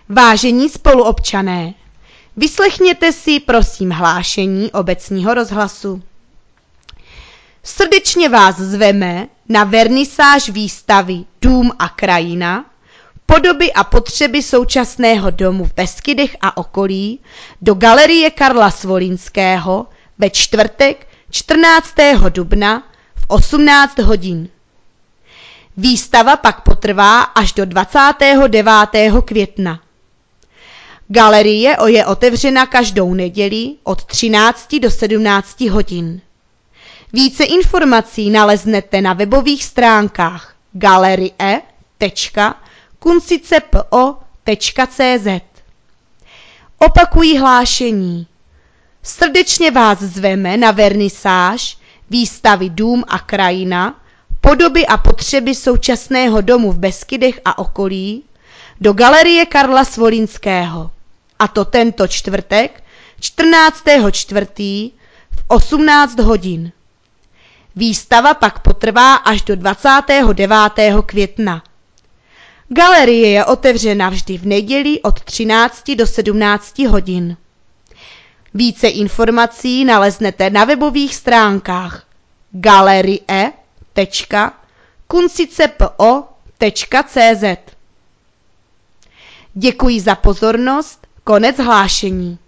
Vážení spoluobčané, vyslechněte si prosím hlášení obecního rozhlasu. Srdečně vás zveme na vernisáž výstavy Dům a krajina, podoby a potřeby současného domu v Beskydech a okolí do Galerie Karla Svolínského ve čtvrtek 14. dubna v 18 hodin. Výstava pak potrvá až do 29. května. Galerie je otevřena každou neděli od 13 do 17 hodin. Více informací naleznete na webových stránkách galerie.kunsicepo.cz. Opakují hlášení. Srdečně vás zveme na vernisáž výstavy Dům a krajina, podoby a potřeby současného domu v Beskydech a okolí do Galerie Karla Svolínského, a to tento čtvrtek 14.4. v 18 hodin. Výstava pak potrvá až do 29. května. Galerie je otevřena vždy v neděli od 13 do 17 hodin. Více informací naleznete na webových stránkách galerie.kunsicepo.cz. Děkuji za pozornost, konec hlášení.